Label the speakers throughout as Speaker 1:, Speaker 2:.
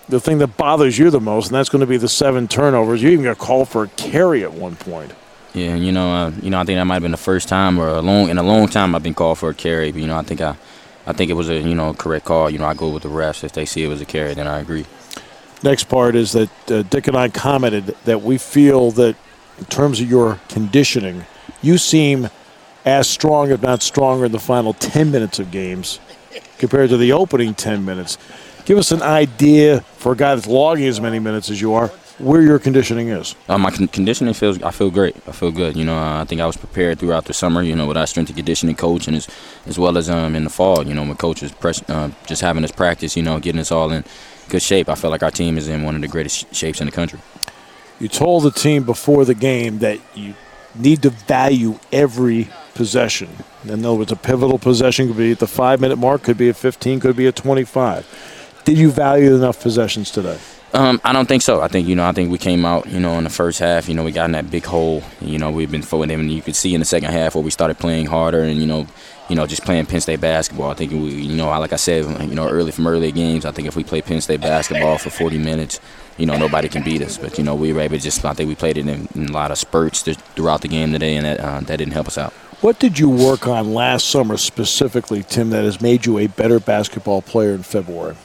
Speaker 1: the thing that bothers you the most, and that's going to be the 7 turnovers. You even got called for a carry at one point.
Speaker 2: Yeah, I think that might have been the first time in a long time I've been called for a carry. But, I think it was a correct call. I go with the refs. If they see it was a carry, then I agree.
Speaker 1: Next part is that Dick and I commented that we feel that in terms of your conditioning, you seem as strong, if not stronger, in the final 10 minutes of games compared to the opening 10 minutes. Give us an idea, for a guy that's logging as many minutes as you are, where your conditioning is.
Speaker 2: My conditioning I feel great. I feel good. I think I was prepared throughout the summer, with our strength and conditioning coach, and as well as in the fall, when coach was just having us practice, getting us all in good shape. I feel like our team is in one of the greatest shapes in the country.
Speaker 1: You told the team before the game that you need to value every possession. In other words, a pivotal possession could be at the 5-minute mark, could be at 15, could be at 25. Did you value enough possessions today?
Speaker 2: I don't think so. I think we came out, in the first half, we got in that big hole. We've been forward, and you could see in the second half where we started playing harder and, just playing Penn State basketball. I think we, like I said, earlier games, I think if we play Penn State basketball for 40 minutes, nobody can beat us. But, we were able to I think we played it in a lot of spurts throughout the game today, and that didn't help us out.
Speaker 1: What did you work on last summer specifically, Tim, that has made you a better basketball player in February?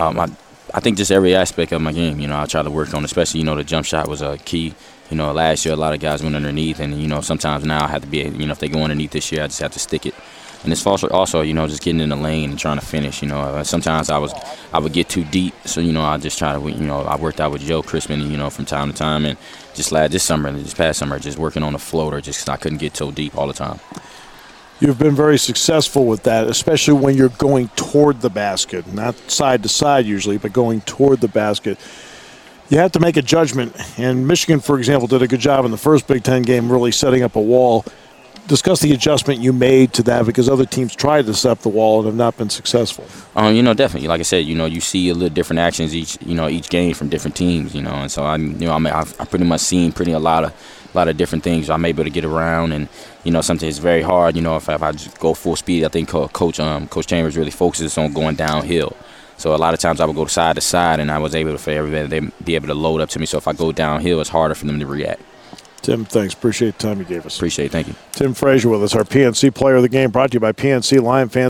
Speaker 2: I think just every aspect of my game, I try to work on, especially, the jump shot was a key. Last year a lot of guys went underneath, and, sometimes now I have to be, if they go underneath this year, I just have to stick it. And it's also, just getting in the lane and trying to finish. Sometimes I would get too deep, so, I just try to, I worked out with Joe Crispin, from time to time, and just this past summer, just working on the floater, just 'cause I couldn't get so deep all the time.
Speaker 1: You've been very successful with that, especially when you're going toward the basket, not side to side usually, but going toward the basket. You have to make a judgment, and Michigan, for example, did a good job in the first Big Ten game really setting up a wall. Discuss the adjustment you made to that, because other teams tried to set up the wall and have not been successful.
Speaker 2: Definitely. Like I said, you see a little different actions each game from different teams, and so I've pretty much seen a lot of different things I'm able to get around, and sometimes it's very hard. If I just go full speed, I think Coach Chambers really focuses on going downhill. So a lot of times I would go side to side, and I was able for everybody to be able to load up to me. So if I go downhill, it's harder for them to react.
Speaker 1: Tim, thanks. Appreciate the time you gave us.
Speaker 2: Appreciate it. Thank you.
Speaker 1: Tim Frazier with us, our PNC Player of the Game, brought to you by PNC Lion Fans.